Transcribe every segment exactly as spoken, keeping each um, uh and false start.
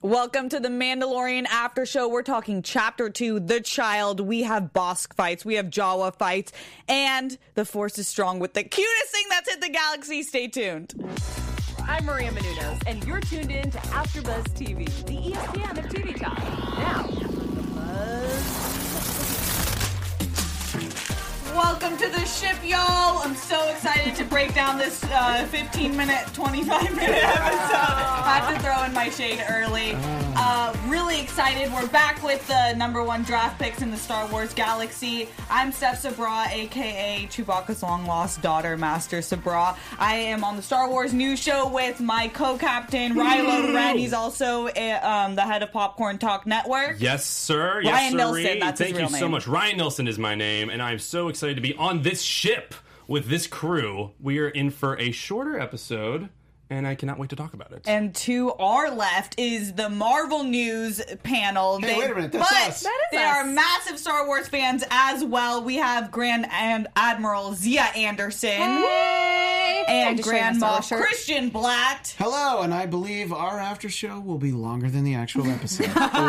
Welcome to the Mandalorian After Show. We're talking Chapter two, The Child. We have Bossk fights, we have Jawa fights, and the Force is strong with the cutest thing that's hit the galaxy. Stay tuned. I'm Maria Menounos, and you're tuned in to AfterBuzz T V, the E S P N of T V talk. Now, Welcome to the ship, y'all. I'm so excited to break down this uh, fifteen minute, twenty-five minute episode. I have to throw in my shade early. Uh, really excited. We're back with the number one draft picks in the Star Wars galaxy. I'm Steph Sabra, a k a. Chewbacca's long-lost daughter, Master Sabra. I am on the Star Wars News Show with my co-captain, Rilo Ren. He's also a, um, the head of Popcorn Talk Network. Yes, sir. Yes, Ryan sir. Nilsson, that's his Thank real you so name. much. Ryan Nilsson is my name, and I'm so excited to be on this ship with this crew. We are in for a shorter episode, and I cannot wait to talk about it. And to our left is the Marvel News panel. Hey, They- wait a minute, that's but us. That is they us. are massive Star Wars fans as well. We have Grand and Admiral Zia Anderson. hey! And I just showed my Grand Star Moff Wars shirt. Christian Blatt. Hello, and I believe our after show will be longer than the actual episode.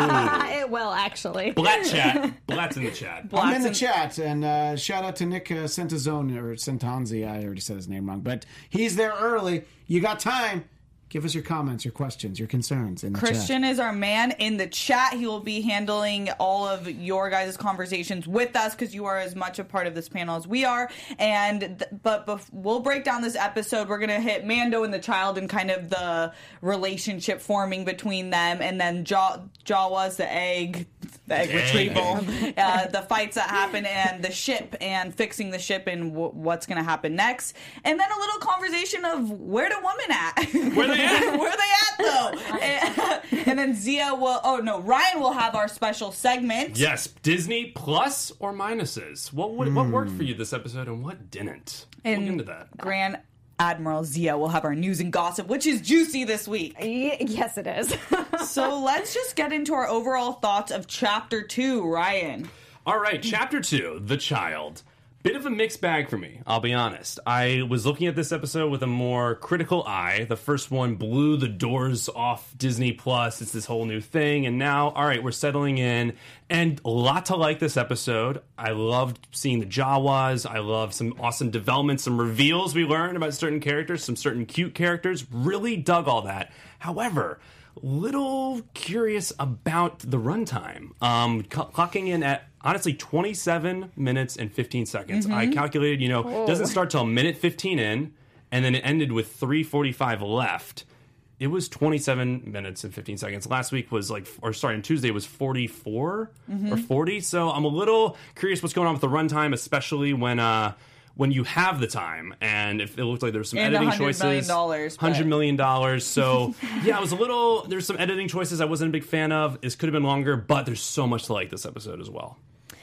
It will, actually. Blatt chat. Blatt's in the chat. I'm in the Blatt's chat, and uh, shout out to Nick uh, Centazone, or Centanzi, I already said his name wrong, but he's there early. You got time. Give us your comments, your questions, your concerns in the Christian chat. is our man in the chat. He will be handling all of your guys' conversations with us because you are as much a part of this panel as we are. And th- but bef- we'll break down this episode. We're gonna hit Mando and the child and kind of the relationship forming between them, and then Jaw- Jawa's the egg, the egg Egg. retrieval, uh, the fights that happen, and the ship, and fixing the ship, and w- what's gonna happen next, and then a little conversation of where the woman at. Where they at? Where they at though? and, and then Zia will. Oh no, Ryan will have our special segment. Yes, Disney plus or minuses. What would, what worked for you this episode and what didn't? We'll get into that. Grand Admiral Zia will have our news and gossip, which is juicy this week. Y- yes, it is. So let's just get into our overall thoughts of Chapter Two, Ryan. All right, Chapter two, The Child. Bit of a mixed bag for me, I'll be honest. I was looking at this episode with a more critical eye. The first one blew the doors off Disney Plus. It's this whole new thing. And now, all right, we're settling in. And a lot to like this episode. I loved seeing the Jawas. I loved some awesome developments, some reveals we learned about certain characters, some certain cute characters. Really dug all that. However, little curious about the runtime. Um, cl- clocking in at, honestly, twenty-seven minutes and fifteen seconds. I calculated, you know, it doesn't start till minute fifteen in, and then it ended with three forty-five left. It was twenty-seven minutes and fifteen seconds. Last week was like, or sorry, on Tuesday was forty-four or forty. So I'm a little curious what's going on with the runtime, especially when uh, when you have the time. And if it looked like there was some And editing one hundred choices. million dollars, but- one hundred million dollars. So yeah, it was a little, there's some editing choices I wasn't a big fan of. This could have been longer, but there's so much to like this episode as well.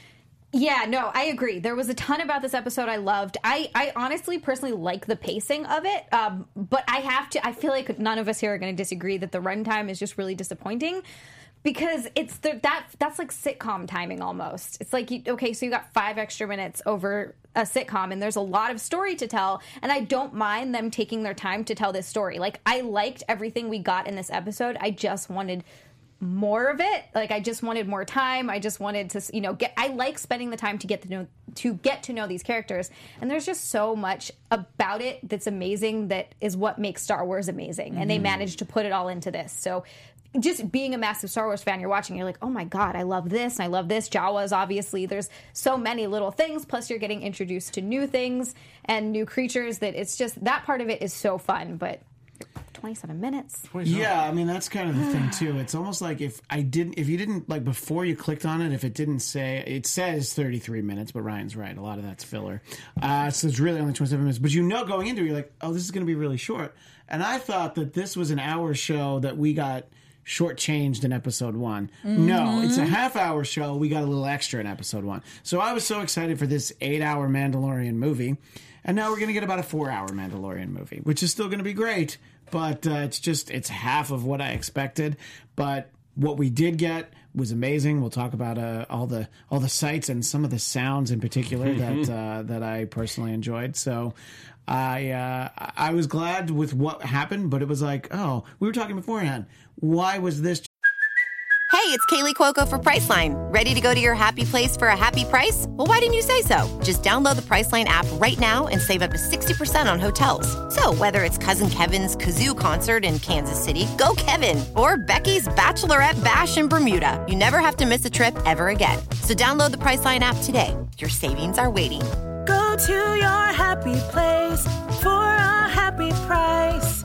Yeah, no, I agree. There was a ton about this episode I loved. I, I honestly, personally like the pacing of it, um, but I have to, I feel like none of us here are going to disagree that the runtime is just really disappointing because it's the, that that's like sitcom timing almost. It's like, you, okay, so you got five extra minutes over a sitcom and there's a lot of story to tell, and I don't mind them taking their time to tell this story. Like, I liked everything we got in this episode. I just wanted more of it. Like, I just wanted more time. I just wanted to, you know, get, I like spending the time to get to know, to get to know these characters. And there's just so much about it that's amazing, that is what makes Star Wars amazing. Mm-hmm. And they managed to put it all into this. So just being a massive Star Wars fan, you're watching, you're like, oh my God, I love this, and I love this. Jawas, obviously, there's so many little things, plus you're getting introduced to new things and new creatures, that it's just, that part of it is so fun. But twenty-seven minutes. Yeah, I mean, that's kind of the thing, too. It's almost like if I didn't, if you didn't, like, before you clicked on it, if it didn't say, it says thirty-three minutes, but Ryan's right. A lot of that's filler. Uh, so it's really only twenty-seven minutes. But you know, going into it, you're like, oh, this is going to be really short. And I thought that this was an hour show that we got shortchanged in episode one. Mm-hmm. No, it's a half hour show. We got a little extra in episode one. So I was so excited for this eight hour Mandalorian movie. And now we're going to get about a four hour Mandalorian movie, which is still going to be great. But uh, it's just, it's half of what I expected. But what we did get was amazing. We'll talk about uh, all the all the sights and some of the sounds in particular that uh, that I personally enjoyed. So I uh, I was glad with what happened, but it was like, oh, we were talking beforehand. Why was this it's Kaylee Cuoco for Priceline. Ready to go to your happy place for a happy price? Well, why didn't you say so? Just download the Priceline app right now and save up to sixty percent on hotels. So whether it's Cousin Kevin's Kazoo Concert in Kansas City, go Kevin, or Becky's Bachelorette Bash in Bermuda, you never have to miss a trip ever again. So download the Priceline app today. Your savings are waiting. Go to your happy place for a happy price.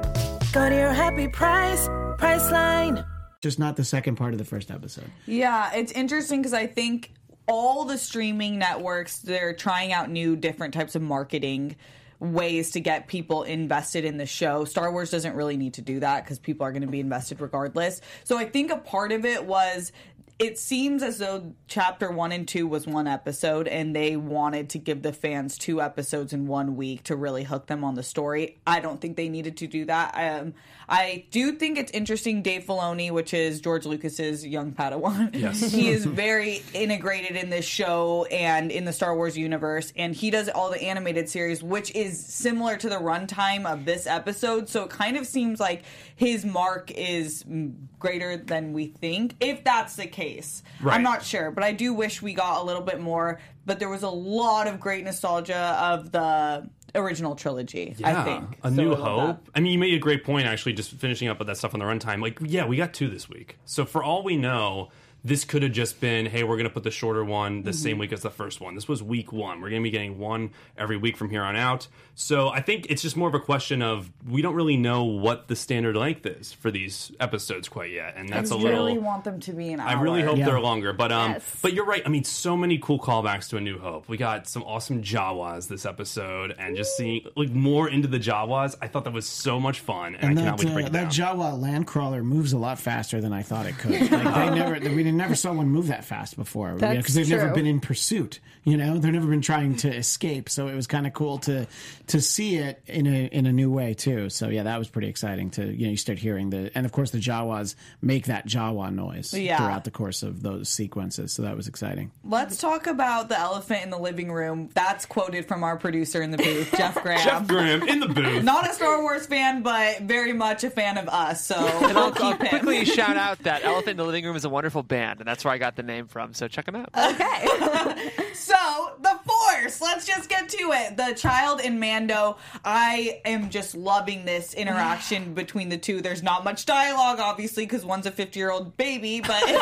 Go to your happy price, Priceline. Just not the second part of the first episode. Yeah, it's interesting because I think all the streaming networks, they're trying out new different types of marketing ways to get people invested in the show. Star Wars doesn't really need to do that because people are going to be invested regardless. So I think a part of it was, it seems as though chapter one and two was one episode and they wanted to give the fans two episodes in one week to really hook them on the story. I don't think they needed to do that. Um, I do think it's interesting. Dave Filoni, which is George Lucas's young Padawan, yes. he is very integrated in this show and in the Star Wars universe, and he does all the animated series, which is similar to the runtime of this episode. So it kind of seems like his mark is greater than we think, if that's the case. Right. I'm not sure, but I do wish we got a little bit more. But there was a lot of great nostalgia of the original trilogy, yeah, I think. A So New I love Hope. that. I mean, you made a great point, actually, just finishing up with that stuff on the runtime. Like, yeah, we got two this week. So for all we know, this could have just been, hey, we're going to put the shorter one the mm-hmm. same week as the first one. This was week one. We're going to be getting one every week from here on out. So I think it's just more of a question of, we don't really know what the standard length is for these episodes quite yet. And that's I a little... really want them to be an hour. I really hope Yeah. they're longer. But um, Yes. but you're right. I mean, so many cool callbacks to A New Hope. We got some awesome Jawas this episode. And just seeing like more into the Jawas, I thought that was so much fun. And, And I cannot that, wait to break uh, it that down. Jawa landcrawler moves a lot faster than I thought it could. Like they never, we never saw one move that fast before. That's Because they've never true. been in pursuit. You know, they've never been trying to escape. So it was kind of cool to to see it in a in a new way too. So yeah, that was pretty exciting. To you know, you start hearing the, and of course the Jawas make that Jawa noise Yeah. throughout the course of those sequences. So that was exciting. Let's talk about the elephant in the living room. That's quoted from our producer in the booth, Jeff Graham. Jeff Graham in the booth. Not a Star Wars fan, but very much a fan of us. So And we'll I'll, I'll keep him. quickly shout out that Elephant in the Living Room is a wonderful band, and that's where I got the name from. So check them out. Okay. So, the Force. Let's just get to it. The child and Mando. I am just loving this interaction between the two. There's not much dialogue, obviously, because one's a fifty-year-old baby, but, but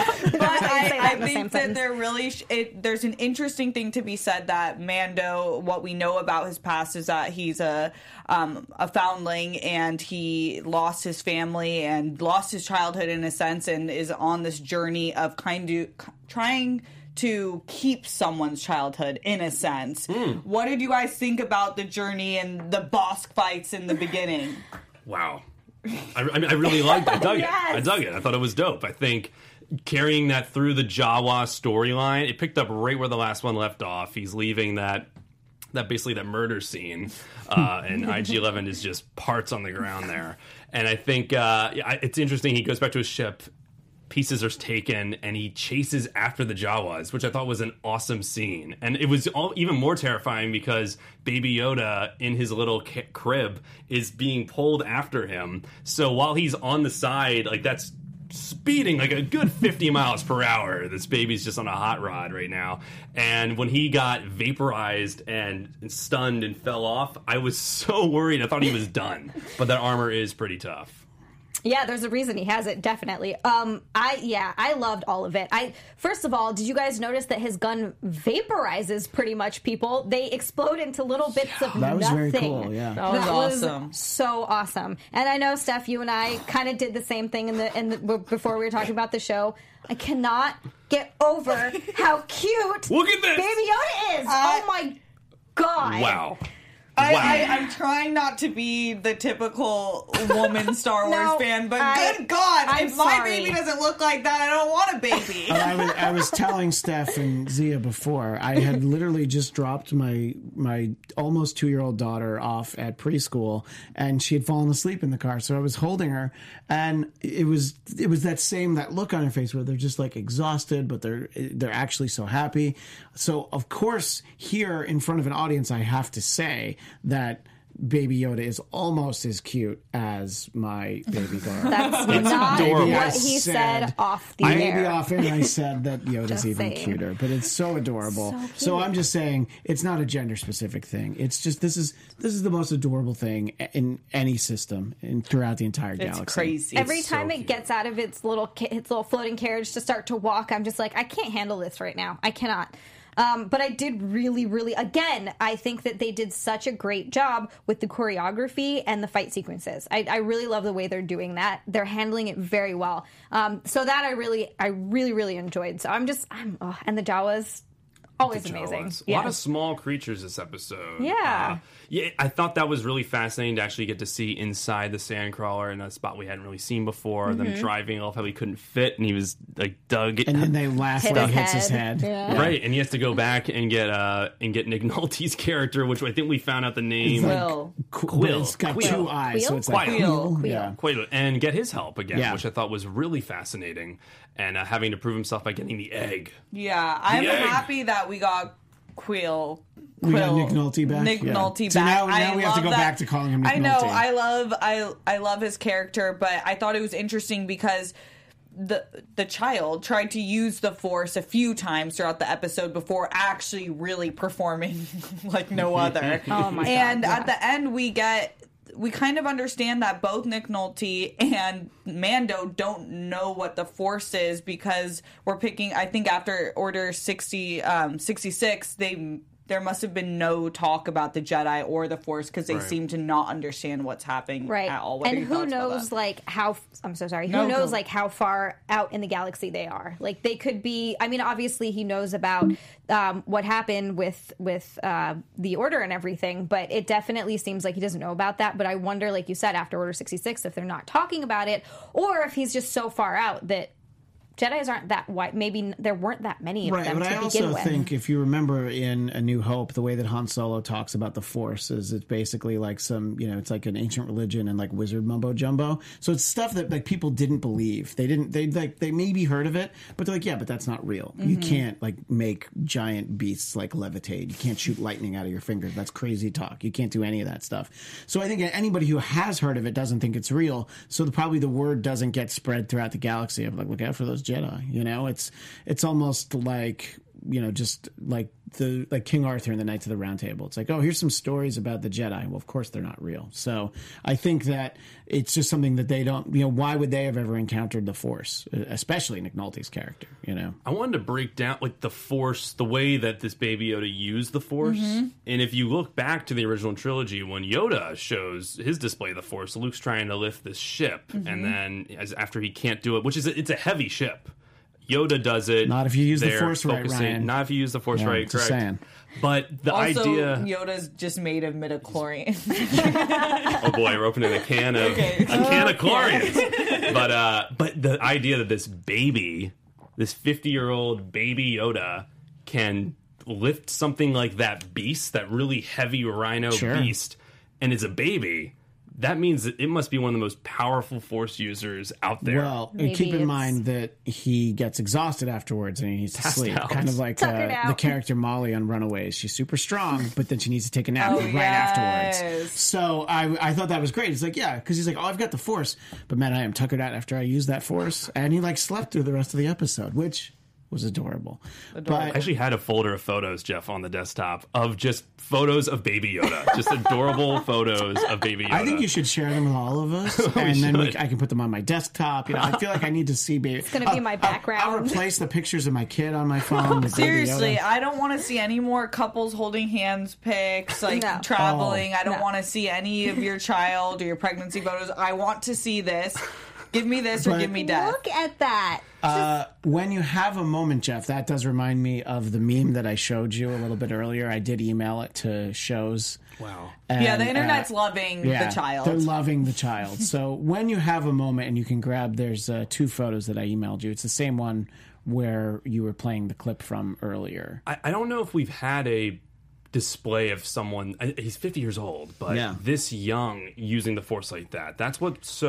I, say that I in the same think that sentence. they're really. Sh- it, there's an interesting thing to be said that Mando. What we know about his past is that he's a um, a foundling, and he lost his family and lost his childhood in a sense, and is on this journey of kind of trying to keep someone's childhood in a sense. Mm. What did you guys think about the journey and the boss fights in the beginning? Wow. I, I, mean, I really liked it. I dug Yes. it. I dug it. I thought it was dope. I think carrying that through the Jawa storyline, it picked up right where the last one left off. He's leaving that that basically that murder scene, uh, and I G eleven is just parts on the ground there. And I think uh, yeah, it's interesting. He goes back to his ship. Pieces are taken, and he chases after the Jawas, which I thought was an awesome scene. And it was all even more terrifying because Baby Yoda in his little ca- crib is being pulled after him. So while he's on the side, like that's speeding like a good fifty miles per hour. This baby's just on a hot rod right now. And when he got vaporized and stunned and fell off, I was so worried. I thought he was done. But that armor is pretty tough. Yeah, there's a reason he has it, definitely. Um, I yeah, I loved all of it. I first of all, did you guys notice that his gun vaporizes pretty much people? They explode into little bits of That was nothing. very cool, yeah. That was awesome. So awesome. And I know, Steph, you and I kind of did the same thing in the in the before we were talking about the show. I cannot get over how cute Look at this! Baby Yoda is. oh my god! Wow. I, Wow. I, I'm trying not to be the typical woman Star Wars No, fan, but I- good God, I'm if my sorry. baby doesn't look like that, I don't want a baby. I was, I was telling Steph and Zia before, I had literally just dropped my my almost two year old daughter off at preschool, and she had fallen asleep in the car. So I was holding her, and it was it was that same that look on her face where they're just like exhausted, but they're they're actually so happy. So of course, here in front of an audience, I have to say that Baby Yoda is almost as cute as my baby girl. That's not adorable. what I he said, said- off the Maybe air. off air I said that Yoda's Just even saying. cuter, but it's so adorable. So So, cute. I'm just saying it's not a gender specific thing. It's just this is this is the most adorable thing in any system and throughout the entire It's galaxy. crazy. Every so time it cute. gets out of its little ca- its little floating carriage to start to walk, I'm just like, I can't handle this right now. I cannot. Um, but I did really, really, again, I think that they did such a great job with the choreography and the fight sequences. I, I really love the way they're doing that. They're handling it very well. Um, so that I really, I really, really enjoyed. So I'm just, I'm, oh, and the Jawas, always The amazing. Jawas. A lot of small creatures this episode. Yeah. Uh, yeah, I thought that was really fascinating to actually get to see inside the Sandcrawler in a spot we hadn't really seen before. Mm-hmm. Them driving, I love how he couldn't fit and he was like dug. And then they laugh Hit when his he hits his head. head. Yeah. Right, and he has to go back and get uh and get Nick Nolte's character, which I think we found out the name. Will. Qu- Quill. It's got Quill. two eyes, so Quill? it's like Quill. Quill. Yeah. Quite, and get his help again, Yeah. which I thought was really fascinating, and uh, having to prove himself by getting the egg. Yeah, I'm egg. happy that we got Quill. We got Quill. Nick Nolte back? Nick Yeah. Nolte So back. now- now I we have to love go that. back to calling him Nick I know. Nolte. I love. I I love his character, but I thought it was interesting because the the child tried to use the Force a few times throughout the episode before actually really performing like no other. Oh my God, And yeah. at the end, we get. We kind of understand that both Nick Nolte and Mando don't know what the Force is because we're picking. I think after Order sixty, um, sixty-six, they there must have been no talk about the Jedi or the Force because they Right. seem to not understand what's happening Right. at all. What are And your who thoughts about knows, that? like, how, I'm so sorry, who No, knows, go. like, how far out in the galaxy they are. Like, they could be, I mean, obviously he knows about um, what happened with, with uh, the Order and everything, but it definitely seems like he doesn't know about that. But I wonder, like you said, after Order sixty-six, if they're not talking about it, or if he's just so far out that Jedis aren't that wide. Maybe n- there weren't that many of Right, them but to I begin also with. think if you remember in A New Hope, the way that Han Solo talks about the Force is it's basically like some, you know, it's like an ancient religion and like wizard mumbo jumbo. So it's stuff that like people didn't believe. They didn't. They like they maybe heard of it, but they're like, yeah, but that's not real. You can't like make giant beasts like levitate. You can't shoot lightning out of your fingers. That's crazy talk. You can't do any of that stuff. So I think anybody who has heard of it doesn't think it's real. So the, probably the word doesn't get spread throughout the galaxy of like, look out for those Jedi. You know. It's it's almost like, you know, just like the like King Arthur in the Knights of the Round Table. It's like, oh, here's some stories about the Jedi. Well, of course they're not real. So I think that it's just something that they don't, you know, why would they have ever encountered the Force, especially Nick Nolte's character, you know? I wanted to break down like the Force, the way that this Baby Yoda used the Force. And if you look back to the original trilogy, when Yoda shows his display of the Force, Luke's trying to lift this ship, and then as after he can't do it, which is a, it's a heavy ship. Yoda does it. Not if you use the They're Force right, focusing- Ryan. Not if you use the Force Yeah, right, just correct. saying. But the Also, idea. Yoda's just made of midichlorian. Oh boy, we're opening a can of a can of chlorians. But uh, but the idea that this baby, this fifty-year-old baby Yoda, can lift something like that beast, that really heavy rhino Sure. beast, and is a baby. That means that it must be one of the most powerful Force users out there. Well, and Maybe keep in it's- mind that he gets exhausted afterwards and he needs to Passed sleep. out. Kind of like Tuckered uh, out. the character Molly on Runaways. She's super strong, but then she needs to take a nap Oh, right yes. afterwards. So I, I thought that was great. It's like, yeah, because he's like, oh, I've got the Force, but man, I am tuckered out after I use that Force. And he like slept through the rest of the episode, which was adorable. I But actually had a folder of photos, Jeff, on the desktop of just photos of Baby Yoda, just adorable photos of Baby Yoda. I think you should share them with all of us, and then we, should. I can put them on my desktop. You know, I feel like I need to see baby. It's gonna be my I'll, background. replace the pictures of my kid on my phone. with Baby Seriously, Yoda. I don't want to see any more couples holding hands pics, like No. traveling. I don't No. want to see any of your child or your pregnancy photos. I want to see this. Give me this or But- give me death. Look at that. Uh, when you have a moment, Jeff, that does remind me of the meme that I showed you a little bit earlier. I did email it to shows. Wow. And, Yeah, the internet's uh, loving yeah, the child. They're loving the child. So when you have a moment and you can grab, there's uh, two photos that I emailed you. It's the same one where you were playing the clip from earlier. I, I don't know if we've had a display of someone. I- He's fifty years old, but Yeah. this young using the Force like that. That's what's so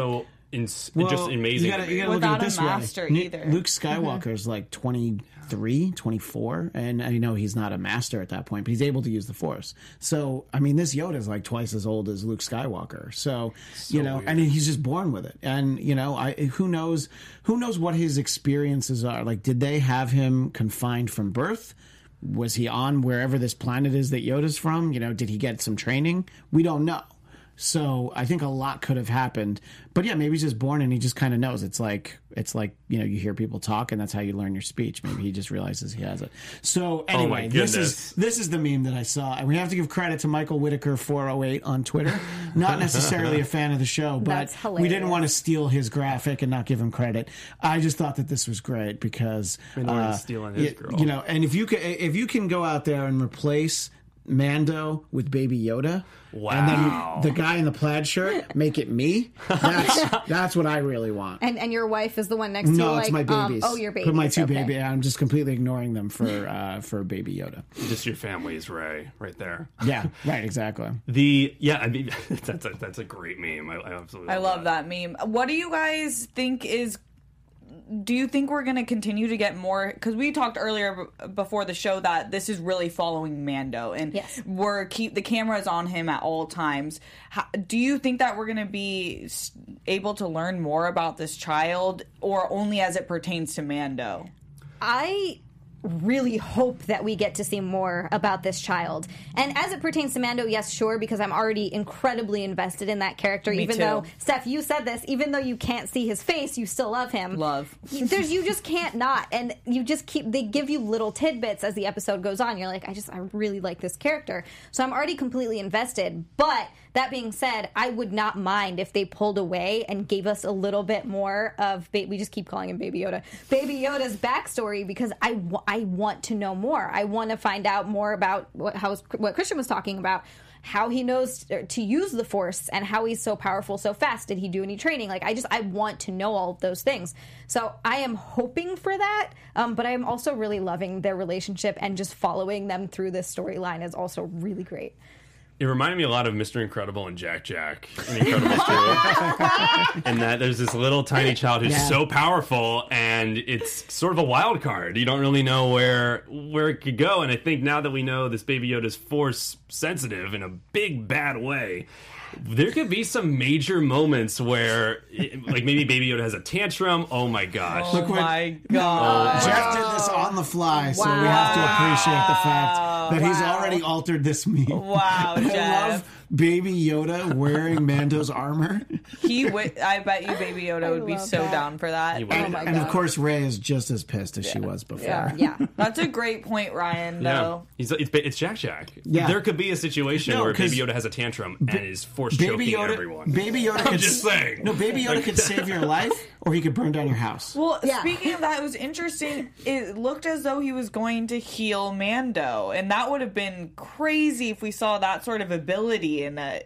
ins- Well, just amazing. You gotta, to me. you gotta look Without at it a this master way. Ni- either. Luke Skywalker is like twenty-three, twenty-four, and I know he's not a master at that point, but he's able to use the Force. So, I mean, this Yoda is like twice as old as Luke Skywalker. So, you know, weird. and he's just born with it. And, you know, I who knows who knows what his experiences are. Like, did they have him confined from birth? Was he on wherever this planet is that Yoda's from? You know, did he get some training? We don't know. So I think a lot could have happened, but yeah, maybe he's just born and he just kind of knows. It's like it's like you know you hear people talk and that's how you learn your speech. Maybe he just realizes he has it. So anyway, this goodness. is this is the meme that I saw, and we have to give credit to Michael Whitaker four oh eight on Twitter. Not necessarily a fan of the show, but That's we didn't hilarious. want to steal his graphic and not give him credit. I just thought that this was great because don't wanna uh, steal on his y- girl. you know, and if you can if you can go out there and replace Mando with Baby Yoda. Wow. And then the guy in the plaid shirt, make it me. That's that's what I really want. And and your wife is the one next to you. No, like, it's my um, babies. oh, your babies. Put my two okay. baby. I'm just completely ignoring them for uh, for Baby Yoda. Just your family's Ray right there. Yeah, right, exactly. The yeah, I mean that's a that's a great meme. I, I absolutely I love that meme. What do you guys think is? Do you think we're going to continue to get more? Because we talked earlier b- before the show that this is really following Mando, and Yes. we're keep the cameras on him at all times. How, do you think that we're going to be s- able to learn more about this child, or only as it pertains to Mando? I really hope that we get to see more about this child. And as it pertains to Mando, yes, sure, because I'm already incredibly invested in that character. Me even too. though, Steph, you said this, even though you can't see his face, you still love him. Love. There's you just can't not. And you just keep they give you little tidbits as the episode goes on. You're like, I just I really like this character. So I'm already completely invested. But that being said, I would not mind if they pulled away and gave us a little bit more of ba- we just keep calling him Baby Yoda. Baby Yoda's backstory because I, w- I want to know more. I want to find out more about what how what Christian was talking about. How he knows to use the Force and how he's so powerful so fast. Did he do any training? Like, I just, I want to know all of those things. So I am hoping for that, um, but I am also really loving their relationship, and just following them through this storyline is also really great. It reminded me a lot of Mister Incredible and Jack Jack in Incredibles two. And that there's this little tiny child who's Yeah. so powerful, and it's sort of a wild card. You don't really know where where it could go. And I think now that we know this Baby Yoda's Force sensitive in a big bad way, there could be some major moments where, it, like, maybe Baby Yoda has a tantrum. Oh my gosh! Oh my god! Jeff did this on the fly, so we have to appreciate the fact that he's Wow. already altered this meme. Wow, I Jeff. love Baby Yoda wearing Mando's armor. He, w- I bet you, Baby Yoda would be love so that. down for that. He would. And, my and of God. course, Ray is just as pissed as she was before. Yeah. Yeah. That's a great point, Ryan. Yeah, Though. He's, it's, it's Jack Jack. Yeah. There could be a situation No, where 'cause Baby Yoda has a tantrum and is force Baby choking Yoda, everyone. Baby Yoda I'm could just saying. No, Baby Yoda could save your life, or he could burn down your house. Well, Yeah. speaking of that, it was interesting. It looked as though he was going to heal Mando, and that would have been crazy if we saw that sort of ability in a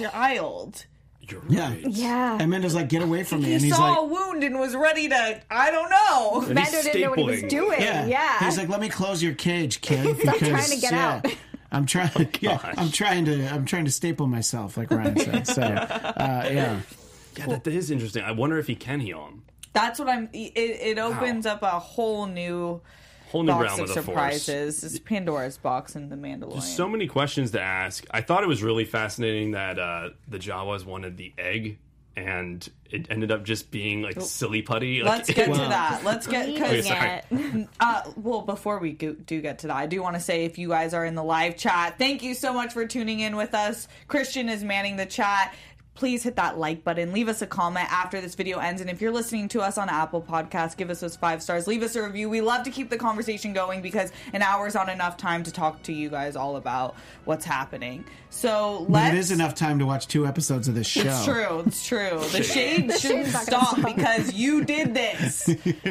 child. You're Yeah. right. Yeah. And Mando's like, get away from me. He and he's saw like, a wound and was ready to, I don't know. And Mando he's didn't know what he was stapling. doing. yeah. Yeah. He's like, let me close your cage, kid. Because, trying to get yeah, out. I'm trying. Yeah, gosh. I'm trying to. I'm trying to staple myself, like Ryan said. So, uh, yeah. Yeah, that, that is interesting. I wonder if he can heal him. That's what I'm, it, it opens up a whole new Whole new box realm of of the Force. surprises. It's Pandora's box in The Mandalorian. So many questions to ask. I thought it was really fascinating that uh, the Jawas wanted the egg, and it ended up just being like silly putty. Like, Let's get to Wow. that. Let's get, Eating because sorry. it. Uh, well, before we go, do get to that, I do want to say if you guys are in the live chat, thank you so much for tuning in with us. Christian is manning the chat. Please hit that like button. Leave us a comment after this video ends. And if you're listening to us on Apple Podcasts, give us those five stars. Leave us a review. We love to keep the conversation going because an hour's not enough time to talk to you guys all about what's happening. So But let's... it is enough time to watch two episodes of this show. It's true. It's true. The shade The shouldn't shade's not gonna stop stop. because you did this.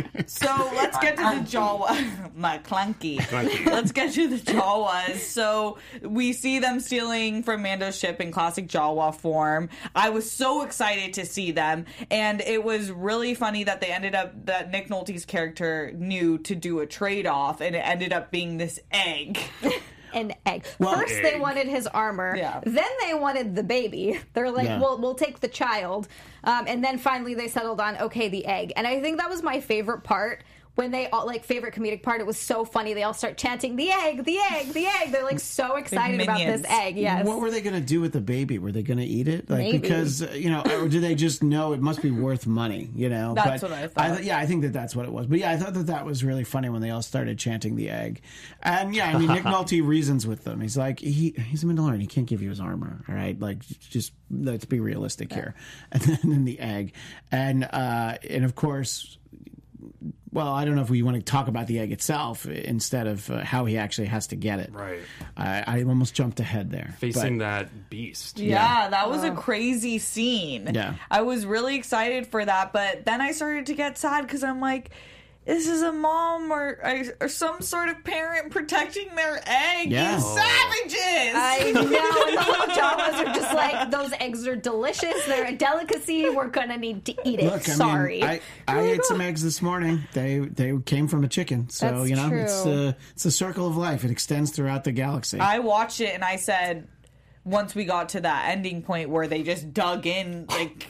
So let's get to the Jawa. My clunky. Clunky. Let's get to the Jawas. So we see them stealing from Mando's ship in classic Jawa form. I was so excited to see them, and it was really funny that they ended up that Nick Nolte's character knew to do a trade off, and it ended up being this egg. an egg. Well, First, egg. they wanted his armor. Yeah. Then they wanted the baby. They're like, Yeah. well, we'll take the child. Um, and then finally they settled on, okay, the egg. And I think that was my favorite part. When they all, like, favorite comedic part, it was so funny. They all start chanting, the egg, the egg, the egg. They're, like, so excited about this minions. egg. Yes. What were they going to do with the baby? Were they going to eat it? Like, Maybe. because, uh, you know, or do they just know it must be worth money, you know? That's but what I thought. th- yeah, I think that that's what it was. But yeah, I thought that that was really funny when they all started chanting the egg. And yeah, I mean, Nick Nolte reasons with them. He's like, he he's a Mandalorian. He can't give you his armor, all right? Like, just let's be realistic here. And then, and then the egg. And, uh, and of course... Well, I don't know if we want to talk about the egg itself instead of uh, how he actually has to get it. Right. I, I almost jumped ahead there. Facing but- that beast. Yeah, that was a crazy scene. Yeah. I was really excited for that, but then I started to get sad because I'm like, this is a mom or, or some sort of parent protecting their egg. Yeah. You Oh. savages! I know, and the whole Jawas are just like, those eggs are delicious. They're a delicacy. We're gonna need to eat it. Look, I Sorry. mean, I, I ate some eggs this morning. They they came from a chicken, so That's you know true. it's uh, it's a circle of life. It extends throughout the galaxy. I watched it and I said, once we got to that ending point where they just dug in, like,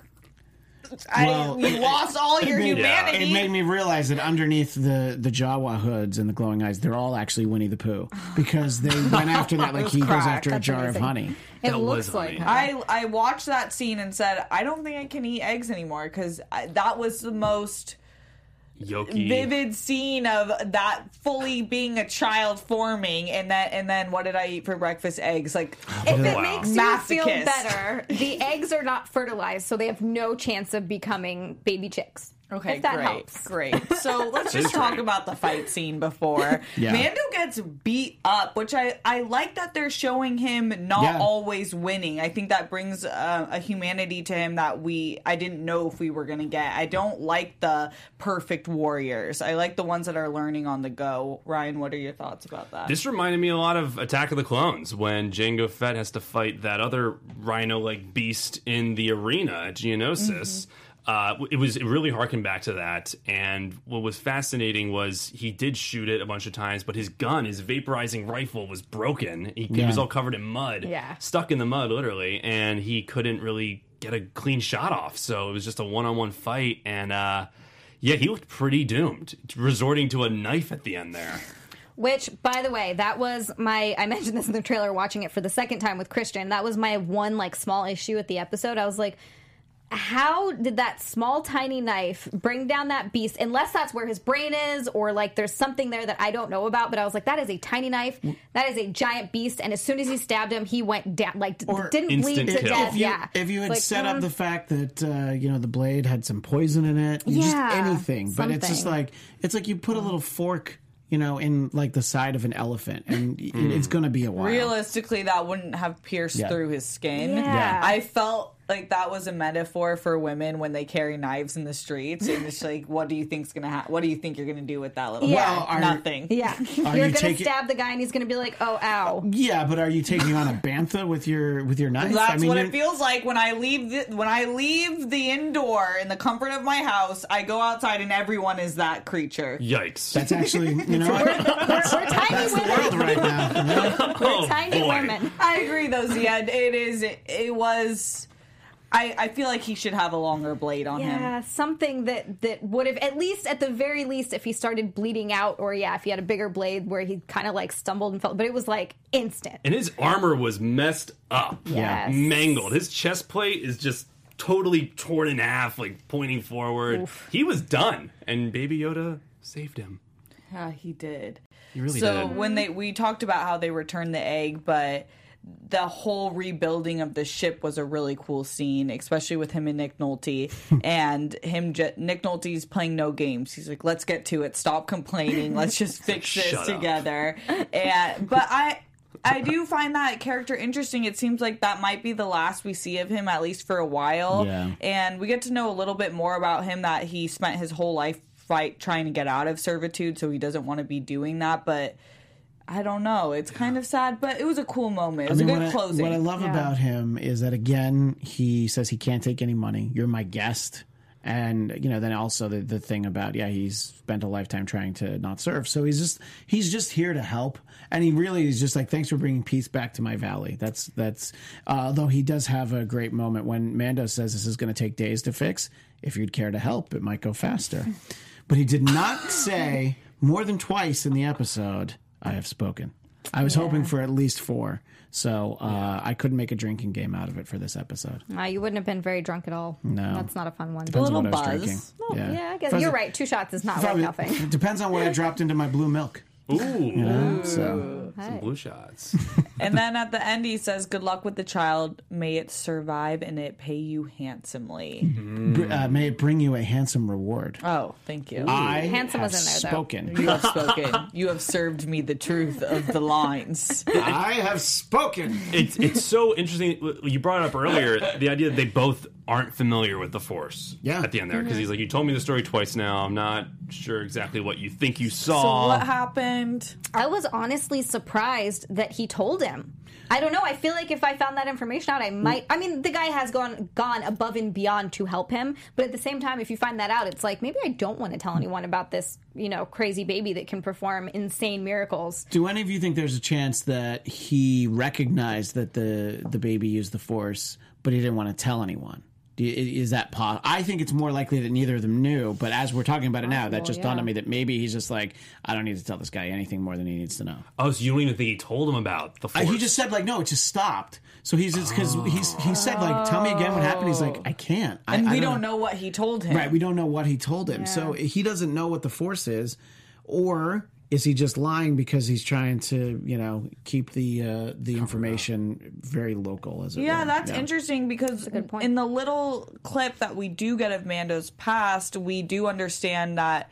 Well, I, you it- lost all it your made- humanity. It made me realize that underneath the the Jawa hoods and the glowing eyes, they're all actually Winnie the Pooh because they went after that like he goes cracked. after a That's jar amazing. of honey. it That looks was like funny. her. I I watched that scene and said, I don't think I can eat eggs anymore because that was the most Yoki. vivid scene of that fully being a child forming, and then and then what did I eat for breakfast? Eggs. Like, If Wow. it makes you feel Masochist. better, the eggs are not fertilized, so they have no chance of becoming baby chicks. okay, if that great, helps. great. So let's just is talk great. about the fight scene before. Yeah. Mando gets beat up, which I I like that they're showing him not Yeah. always winning. I think that brings uh, a humanity to him that we I didn't know if we were gonna get. I don't like the perfect warriors. I like the ones that are learning on the go. Ryan, what are your thoughts about that? This reminded me a lot of Attack of the Clones when Jango Fett has to fight that other rhino-like beast in the arena at Geonosis. Uh, it was it really harkened back to that, and what was fascinating was he did shoot it a bunch of times, but his gun, his vaporizing rifle, was broken. He, he Yeah. was all covered in mud, Yeah. stuck in the mud, literally, and he couldn't really get a clean shot off. So it was just a one-on-one fight, and uh, yeah, he looked pretty doomed, resorting to a knife at the end there. Which, by the way, that was my. I mentioned this in the trailer. Watching it for the second time with Christian, that was my one like small issue with the episode. I was like, how did that small tiny knife bring down that beast, unless that's where his brain is, or like there's something there that I don't know about. But I was like, that is a tiny knife, that is a giant beast, and as soon as he stabbed him, he went down, like d- Or didn't bleed instant to kill. death. If you, yeah, if you had Like, set up mm, the fact that uh, you know the blade had some poison in it, you just Yeah, anything, but it's just something. like it's like you put a little fork, you know, in like the side of an elephant, and it- it's going to be a while. Realistically, that wouldn't have pierced Yeah. through his skin. Yeah. Yeah. I felt like that was a metaphor for women when they carry knives in the streets, and it's like, what do you think's gonna happen? What do you think you're gonna do with that little? Yeah. Well, Are- nothing. yeah, Are you're you gonna taking- stab the guy, and he's gonna be like, oh, ow. Yeah, but are you taking on a bantha with your with your knife? That's I mean, what you're- it feels like when I leave. The, when I leave the indoor in the comfort of my house, I go outside and everyone is that creature. Yikes. That's actually, you know, what? We're tiny women. world right now. oh, Tiny boy. women. I agree, though, Zia. It is. It, it was. I, I feel like he should have a longer blade on him. Yeah, something that that would have, at least at the very least, if he started bleeding out, or yeah, if he had a bigger blade where he kind of like stumbled and fell, but it was like instant. And his armor was messed up. Yes. Mangled. His chest plate is just totally torn in half, like pointing forward. He was done. And Baby Yoda saved him. Yeah, he did. He really so did. when they we talked about how they returned the egg, but the whole rebuilding of the ship was a really cool scene, especially with him and Nick Nolte. and him, ju- Nick Nolte's playing no games. He's like, "Let's get to it. Stop complaining. Let's just fix this Shut up. together." And but I. I do find that character interesting. It seems like that might be the last we see of him, at least for a while. Yeah. And we get to know a little bit more about him, that he spent his whole life fight trying to get out of servitude, so he doesn't want to be doing that. But I don't know. It's kind of sad, but it was a cool moment. It was I mean, a good what I- closing. What I love Yeah. about him is that again, he says he can't take any money. You're my guest, And, you know, then also the, the thing about, yeah, he's spent a lifetime trying to not serve. So he's just he's just here to help. And he really is just like, thanks for bringing peace back to my valley. That's, that's uh, though he does have a great moment when Mando says this is going to take days to fix. If you'd care to help, it might go faster. But he did not say more than twice in the episode, I have spoken. I was yeah. hoping for at least four. So uh, I couldn't make a drinking game out of it for this episode. Uh, you wouldn't have been very drunk at all. No. That's not a fun one. Depends a little on what I was buzz. drinking. Well, yeah. yeah, I guess Fuzz- you're right. Two shots is not Probably, like nothing. It depends on what I dropped into my blue milk. Ooh. You know? So. Some blue shots. And then at the end, he says, "Good luck with the child. May it survive and it pay you handsomely." Br- uh, may it bring you a handsome reward. Oh, thank you. I Handsome have was in there, though. spoken. You have spoken. You have served me the truth of the lines. I have spoken. It's it's so interesting. You brought it up earlier, the idea that they both aren't familiar with the Force. Yeah. At the end there, because he's like, you told me the story twice now. I'm not sure exactly what you think you So saw. what happened? I was honestly surprised that he told him. I don't know. I feel like if I found that information out, I might. I mean, the guy has gone gone above and beyond to help him, but at the same time, if you find that out, it's like maybe I don't want to tell anyone about this, you know, crazy baby that can perform insane miracles. Do any of you think there's a chance that he recognized that the the baby used the Force, but he didn't want to tell anyone? Do you, is that possible? I think it's more likely that neither of them knew, but as we're talking about it now, that just yeah. dawned on me that maybe he's just like, I don't need to tell this guy anything more than he needs to know. Oh, so you don't even think he told him about the Uh, Force? he just said like, no, it just stopped. So he's just because he's he said like, tell me again what happened. He's like, I can't. I, And I we don't know what he told him. Right, we don't know what he told him. So he doesn't know what the Force is, or is he just lying because he's trying to, you know, keep the uh, the information very local? As it Yeah, were. that's Yeah. interesting because good point. in the little clip that we do get of Mando's past, we do understand that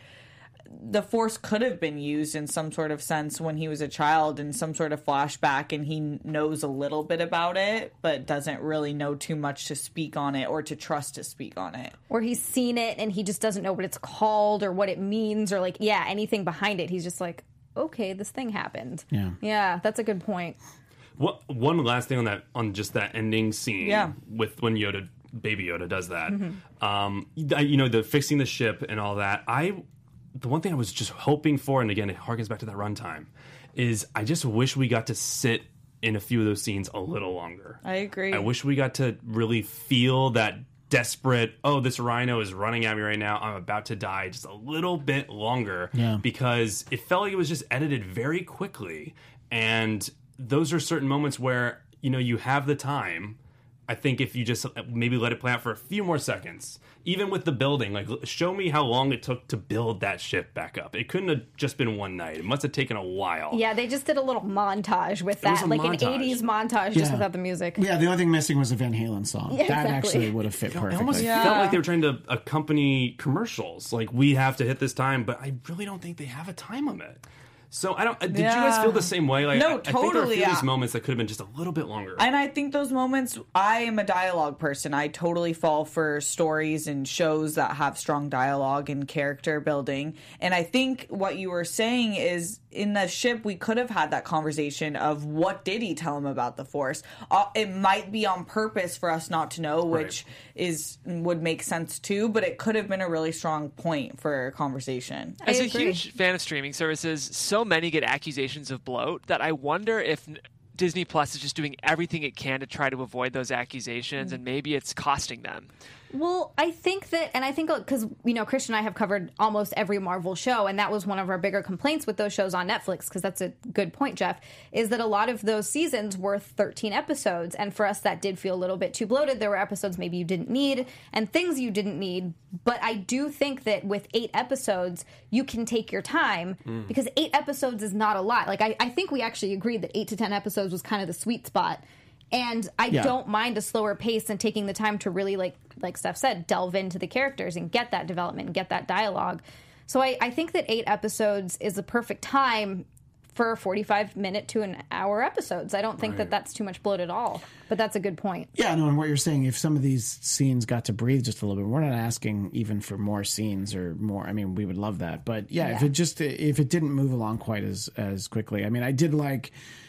the Force could have been used in some sort of sense when he was a child in some sort of flashback, and he knows a little bit about it, but doesn't really know too much to speak on it or to trust to speak on it. Or he's seen it and he just doesn't know what it's called or what it means or like, yeah, anything behind it. He's just like, okay, this thing happened. Yeah. Yeah, that's a good point. What, one last thing on that, on just that ending scene Yeah. with when Yoda, Baby Yoda, does that. Um, you know, the fixing the ship and all that. I, the one thing I was just hoping for, and again, it harkens back to that runtime, is I just wish we got to sit in a few of those scenes a little longer. I agree. I wish we got to really feel that desperate, oh, this rhino is running at me right now, I'm about to die, just a little bit longer. Yeah. Because it felt like it was just edited very quickly. And those are certain moments where, you know, you have the time. I think if you just maybe let it play out for a few more seconds, even with the building, like show me how long it took to build that ship back up. It couldn't have just been one night. It must have taken a while. Yeah, they just did a little montage with was that, a like montage. an eighties montage just Yeah. without the music. Yeah, the only thing missing was a Van Halen song. Yeah, that exactly. actually would have fit It perfectly. almost Yeah. felt like they were trying to accompany commercials. Like, we have to hit this time, but I really don't think they have a time limit. So I don't. Did you guys Yeah. feel the same way? Like, No, I, I think there are a totally, few of yeah. these moments that could have been just a little bit longer. And I think those moments, I am a dialogue person. I totally fall for stories and shows that have strong dialogue and character building. And I think what you were saying is in the ship, we could have had that conversation of what did he tell him about the Force? Uh, it might be on purpose for us not to know, which Right. is would make sense too, but it could have been a really strong point for conversation. I As a agree. huge fan of streaming services, so many get accusations of bloat that I wonder if n- Disney Plus is just doing everything it can to try to avoid those accusations, and maybe it's costing them. Well, I think that, and I think because, you know, Christian and I have covered almost every Marvel show, and that was one of our bigger complaints with those shows on Netflix, because that's a good point, Jeff, is that a lot of those seasons were thirteen episodes, and for us that did feel a little bit too bloated. There were episodes maybe you didn't need, and things you didn't need, but I do think that with eight episodes, you can take your time, because eight episodes is not a lot. Like, I, I think we actually agreed that eight to ten episodes was kind of the sweet spot. And I Yeah. don't mind a slower pace and taking the time to really, like like Steph said, delve into the characters and get that development and get that dialogue. So I, I think that eight episodes is the perfect time for forty-five minute to an hour episodes. I don't think that that's too much bloat at all. But that's a good point. Yeah, no, and what you're saying, if some of these scenes got to breathe just a little bit, we're not asking even for more scenes or more. I mean, we would love that, but yeah, if Yeah. it just if it didn't move along quite as as quickly. I mean, I did like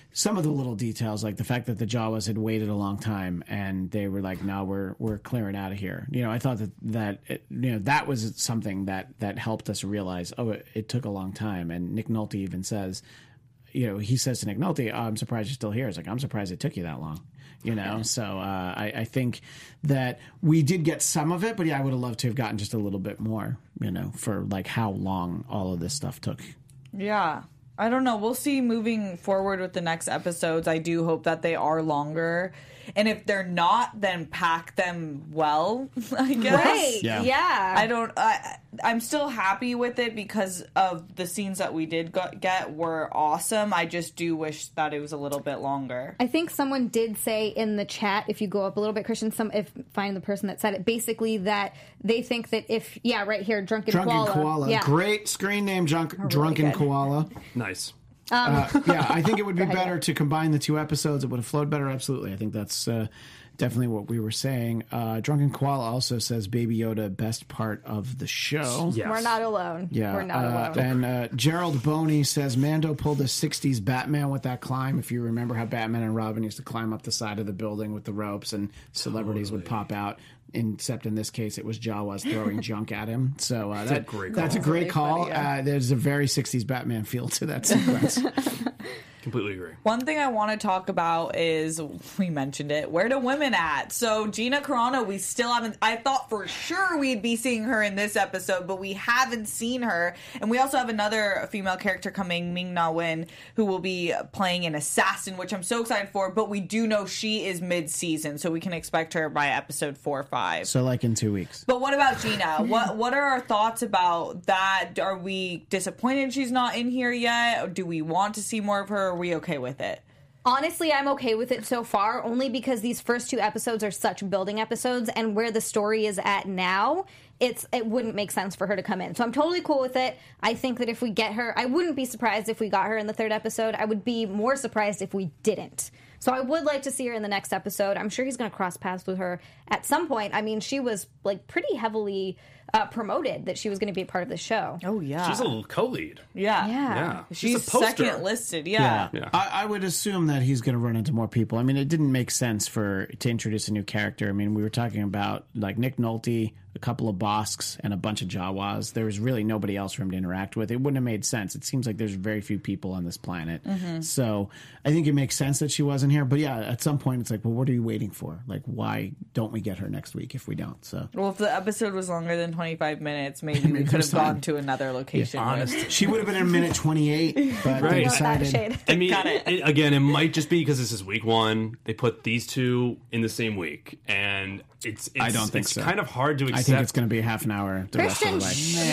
some of the little details, like the fact that the Jawas had waited a long time and they were like, "No, we're we're clearing out of here." You know, I thought that that it, you know that was something that that helped us realize, oh, it, it took a long time. And Nick Nolte even says, you know, he says to Nick Nolte, oh, "I'm surprised you're still here." It's like, I'm surprised it took you that long. You know, so uh, I, I think that we did get some of it, but yeah, I would have loved to have gotten just a little bit more. You know, for like how long all of this stuff took. Yeah. I don't know. We'll see moving forward with the next episodes. I do hope that they are longer. And if they're not, then pack them well, I guess. Right. Yeah. Yeah. I don't... I, I'm still happy with it because of the scenes that we did go- get were awesome. I just do wish that it was a little bit longer. I think someone did say in the chat, if you go up a little bit, Christian, some if find the person that said it, basically that they think that if, yeah, right here, Drunken, Drunken Koala. Koala. Yeah. Great screen name, drunk, really Drunken good. Koala. Nice. Uh, yeah, I think it would be ahead, better yeah. to combine the two episodes. It would have flowed better. Absolutely. I think that's uh, definitely what we were saying. Uh, Drunken Koala also says Baby Yoda, best part of the show. Yes. We're not alone. Yeah, We're not uh, alone. And uh, Gerald Boney says Mando pulled a sixties Batman with that climb. If you remember how Batman and Robin used to climb up the side of the building with the ropes and celebrities would pop out. Except in this case, it was Jawas throwing junk at him. So uh, that, a great that's a call. great Really call. funny, yeah. uh, there's a very sixties Batman feel to that sequence. Completely agree. One thing I want to talk about is, we mentioned it, where do women at? So Gina Carano, we still haven't, I thought for sure we'd be seeing her in this episode, but we haven't seen her. And we also have another female character coming, Ming-Na Wen, who will be playing an assassin, which I'm so excited for, but we do know she is mid-season, so we can expect her by episode four or five. So like in two weeks. But what about Gina? What what are our thoughts about that? Are we disappointed she's not in here yet? Or do we want to see more of her? Are we okay with it? Honestly, I'm okay with it so far, only because these first two episodes are such building episodes, and where the story is at now, it's it wouldn't make sense for her to come in. So I'm totally cool with it. I think that if we get her, I wouldn't be surprised if we got her in the third episode. I would be more surprised if we didn't. So I would like to see her in the next episode. I'm sure he's going to cross paths with her at some point. I mean, she was like pretty heavily uh, promoted that she was going to be a part of the show. Oh, yeah. She's a little co-lead. Yeah. Yeah. Yeah. She's a poster. second listed. Yeah. Yeah. I, I would assume that he's going to run into more people. I mean, it didn't make sense for to introduce a new character. I mean, we were talking about like Nick Nolte, a couple of Bosks, and a bunch of Jawas. There was really nobody else for him to interact with. It wouldn't have made sense. It seems like there's very few people on this planet. Mm-hmm. So I think it makes sense that she wasn't here. But yeah, at some point it's like, well, what are you waiting for? Like, why don't we get her next week if we don't? So Well, if the episode was longer than twenty-five minutes, maybe we Maybe could have there's time. gone to another location. Honest. she would have been in minute twenty-eight, but they Right. Not that decided. shade. I mean, Got it. it- again, it might just be because this is week one. They put these two in the same week, and it's, it's I don't think it's so. kind of hard to accept. I think it's going to be a half an hour the rest of Christian, the way. sh-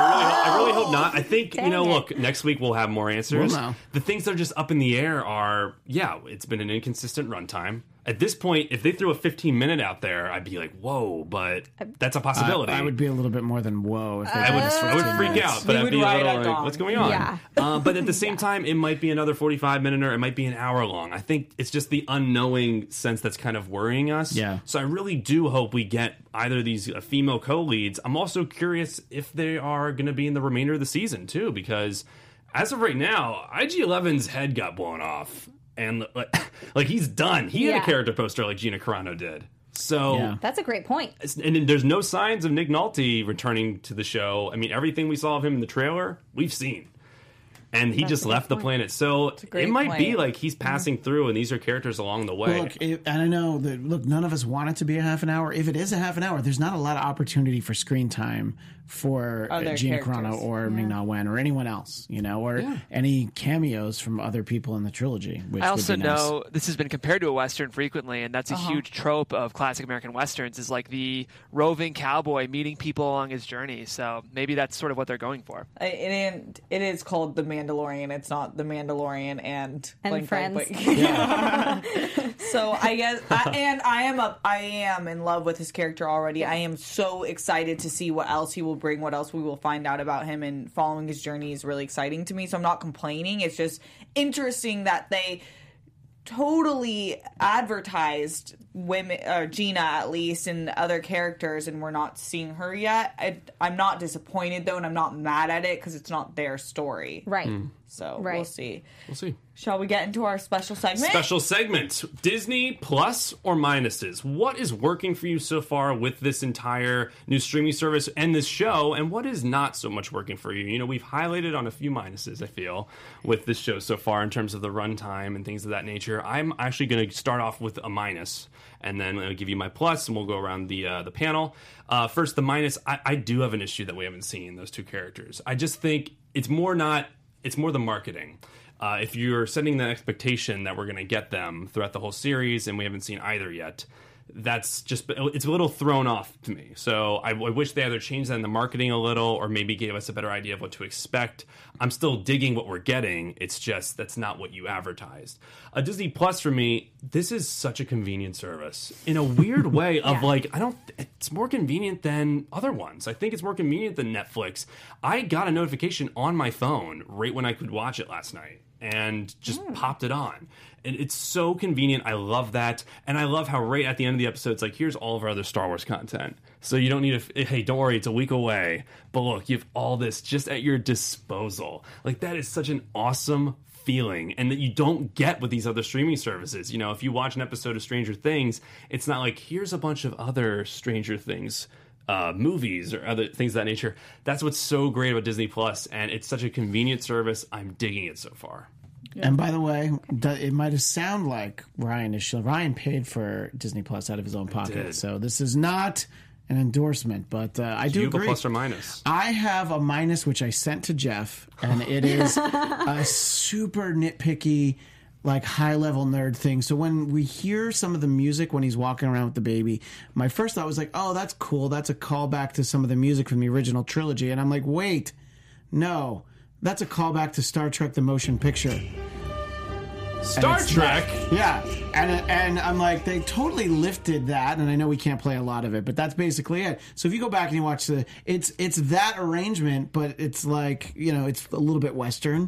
I really, I really hope not. I think, Dang you know, it. look, next week we'll have more answers. We'll know. The things that are just up in the air are, yeah, it's been an inconsistent runtime. At this point, if they threw a fifteen minute out there, I'd be like, whoa, but that's a possibility. I, I would be a little bit more than whoa if they I would, did I would freak out, but We I'd would be a ride little at like, dawn. what's going on? Yeah. uh, but at the same time, it might be another forty-five minute or it might be an hour long. I think it's just the unknowing sense that's kind of worrying us. Yeah. So I really do hope we get either of these uh, female co-leads. I'm also curious if they are going to be in the remainder of the season, too, because as of right now, I G eleven's head got blown off. And like, like he's done. He had Yeah. a character poster like Gina Carano did. So Yeah. That's a great point. and then there's no signs of Nick Nolte returning to the show. I mean, everything we saw of him in the trailer, we've seen. And he just a good left the point. planet. So a great it might be point. like he's passing through and these are characters along the way. Well, look, it, and I know that, look, none of us want it to be a half an hour. If it is a half an hour, there's not a lot of opportunity for screen time for uh, Other Gina characters. Carano or Ming-Na Wen or anyone else, you know, or any cameos from other people in the trilogy. Which I also would be nice. know this has been compared to a Western frequently, and that's a Uh-huh. huge trope of classic American Westerns is like the roving cowboy meeting people along his journey. So maybe that's sort of what they're going for. I- It, and it is called The Mandalorian. It's not The Mandalorian and And blank, blank, Friends. blank. So I guess, I, and I am a, I am in love with his character already. I am so excited to see what else he will bring, what else we will find out about him, and following his journey is really exciting to me. So I'm not complaining. It's just interesting that they totally advertised women, or Gina at least, and other characters, and we're not seeing her yet. I, I'm not disappointed though, and I'm not mad at it because it's not their story. Right. So Right. we'll see. We'll see. Shall we get into our special segment? Special segment. Disney plus or minuses? What is working for you so far with this entire new streaming service and this show, and what is not so much working for you? You know, we've highlighted on a few minuses, I feel, with this show so far in terms of the runtime and things of that nature. I'm actually going to start off with a minus, and then I'll give you my plus, and we'll go around the uh, the panel. Uh, first, the minus. I, I do have an issue that we haven't seen, those two characters. I just think it's more not... It's more the marketing. Uh, if you're setting the expectation that we're going to get them throughout the whole series and we haven't seen either yet, that's just, it's a little thrown off to me. So I, I wish they either changed that in the marketing a little or maybe gave us a better idea of what to expect. I'm still digging what we're getting. It's just, that's not what you advertised. A Disney Plus for me, this is such a convenient service in a weird way of Yeah. like, I don't, it's more convenient than other ones. I think it's more convenient than Netflix. I got a notification on my phone right when I could watch it last night and just popped it on. And it's so convenient. I love that. And I love how right at the end of the episode, it's like, here's all of our other Star Wars content. So you don't need to, hey, don't worry, it's a week away. But look, you have all this just at your disposal. Like, that is such an awesome feeling, and that you don't get with these other streaming services. You know, if you watch an episode of Stranger Things, it's not like, here's a bunch of other Stranger Things uh, movies or other things of that nature. That's what's so great about Disney Plus, and it's such a convenient service. I'm digging it so far. And by the way, it might have sound like Ryan is Ryan paid for Disney Plus out of his own pocket. did. So this is not an endorsement, but uh, I do you have a agree. plus or minus? I have a minus, which I sent to Jeff, and it is a super nitpicky, like high level nerd thing. So when we hear some of the music when he's walking around with the baby, my first thought was like, oh, that's cool. That's a callback to some of the music from the original trilogy. And I'm like, wait, no. That's a callback to Star Trek: The Motion Picture. Star it's Trek? not- yeah. And and I'm like, they totally lifted that, and I know we can't play a lot of it, but that's basically it. So if you go back and you watch the, it's it's that arrangement, but it's like, you know, it's a little bit Western,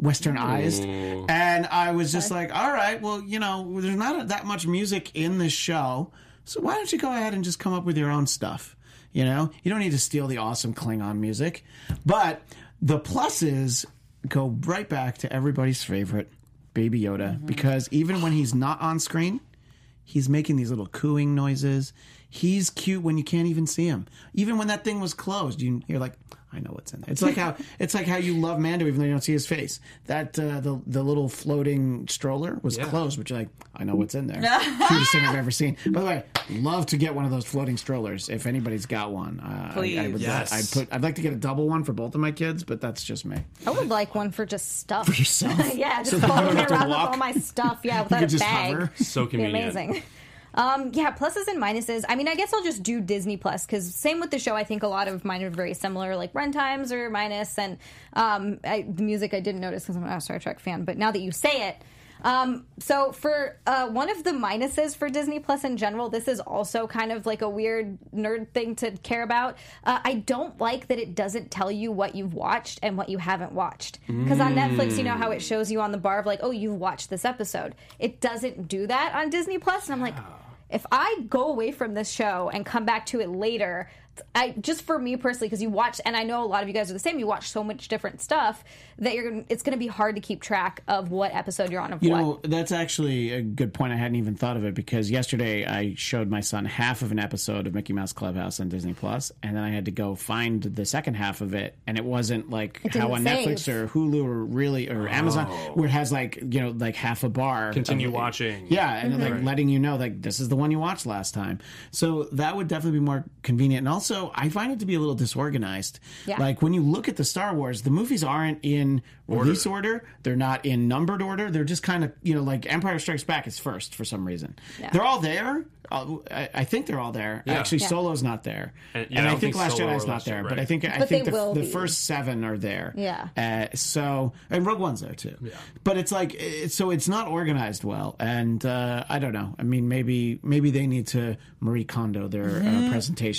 Westernized. And I was just like, all right, well, you know, there's not that much music in this show, so why don't you go ahead and just come up with your own stuff? You know, you don't need to steal the awesome Klingon music. But the pluses go right back to everybody's favorite, Baby Yoda, mm-hmm. because even when he's not on screen, he's making these little cooing noises. He's cute when you can't even see him. Even when that thing was closed, you, you're like, I know what's in there. It's like how it's like how you love Mando even though you don't see his face. That uh, the the little floating stroller was Yeah. closed, but you're like, I know what's in there. Cutest thing I've ever seen. By the way, love to get one of those floating strollers if anybody's got one. Uh, Please. I, I would. Yes. I'd put. I'd like to get a double one for both of my kids, but that's just me. I would like one for just stuff. For yourself? yeah, just So you following don't me have to around with walk? all my stuff. Yeah, without could a just bag. hover? So Be convenient. amazing. Um, yeah, pluses and minuses. I mean, I guess I'll just do Disney Plus because same with the show. I think a lot of mine are very similar, like runtimes are minus, and um, I, the music I didn't notice because I'm not a Star Trek fan. But now that you say it, um, so for uh, one of the minuses for Disney Plus in general, this is also kind of like a weird nerd thing to care about. Uh, I don't like that it doesn't tell you what you've watched and what you haven't watched. Because on Netflix, you know how it shows you on the bar of like, oh, you've watched this episode. It doesn't do that on Disney Plus, and I'm like, if I go away from this show and come back to it later, I just for me personally, because you watch, and I know a lot of you guys are the same. You watch so much different stuff that you're. It's going to be hard to keep track of what episode you're on of You what. know, that's actually a good point. I hadn't even thought of it because yesterday I showed my son half of an episode of Mickey Mouse Clubhouse on Disney Plus, and then I had to go find the second half of it, and it wasn't like It how didn't on save. Netflix or Hulu or really or Amazon where it has like you know like half a bar. Continue of- watching. Yeah, and Mm-hmm. like Right. letting you know like this is the one you watched last time. So that would definitely be more convenient. And also, I find it to be a little disorganized. Yeah. Like when you look at the Star Wars, the movies aren't in release order. They're not in numbered order. They're just kind of, you know, like Empire Strikes Back is first for some reason. Yeah. They're all there. Uh, I, I think they're all there. Yeah. Actually, Yeah. Solo's not there. And- yeah, and I I, don't think think Last Solo Jedi's or not Last there. Jedi, But I right. think I But think they the, will the be. first seven are there. Yeah. Uh, so, and Rogue One's there too. Yeah. But it's like, it's, so it's not organized well. And uh, I don't know. I mean, maybe maybe they need to Marie Kondo their uh, presentation a little bit.